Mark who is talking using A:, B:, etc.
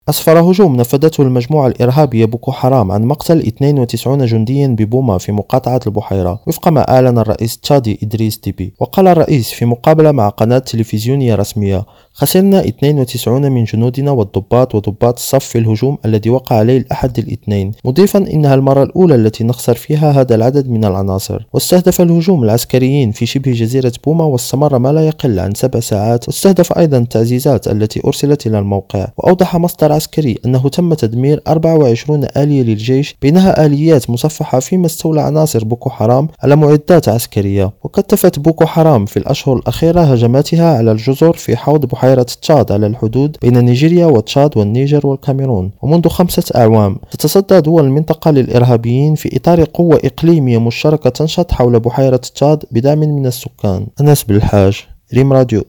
A: أسفر هجوم نفذته المجموعة الإرهابية بوكو حرام عن مقتل 92 جنديا ببوما في مقاطعة البحيرة، وفق ما أعلن الرئيس التشادي إدريس ديبي. وقال الرئيس في مقابلة مع قناة تلفزيونية رسمية: خسرنا 92 من جنودنا والضباط وضباط الصف في الهجوم الذي وقع عليه الأحد الاثنين، مضيفا إنها المرة الأولى التي نخسر فيها هذا العدد من العناصر. واستهدف الهجوم العسكريين في شبه جزيرة بوما واستمر ما لا يقل عن 7 ساعات، واستهدف أيضا التعزيزات التي أرسلت إلى الموقع. وأوضح مصدر عسكري أنه تم تدمير 24 آلية للجيش، بينها آليات مصفحة، فيما استولى عناصر بوكو حرام على معدات عسكرية. وكثفت بوكو حرام في الأشهر الأخيرة هجماتها على الجزر في حوض بحيرة تشاد على الحدود بين نيجيريا وتشاد والنيجر والكاميرون. ومنذ 5 أعوام تتصدى دول المنطقة للإرهابيين في إطار قوة إقليمية مشتركة تنشط حول بحيرة تشاد بدعم من السكان. أنس بالحاج، ريم راديو.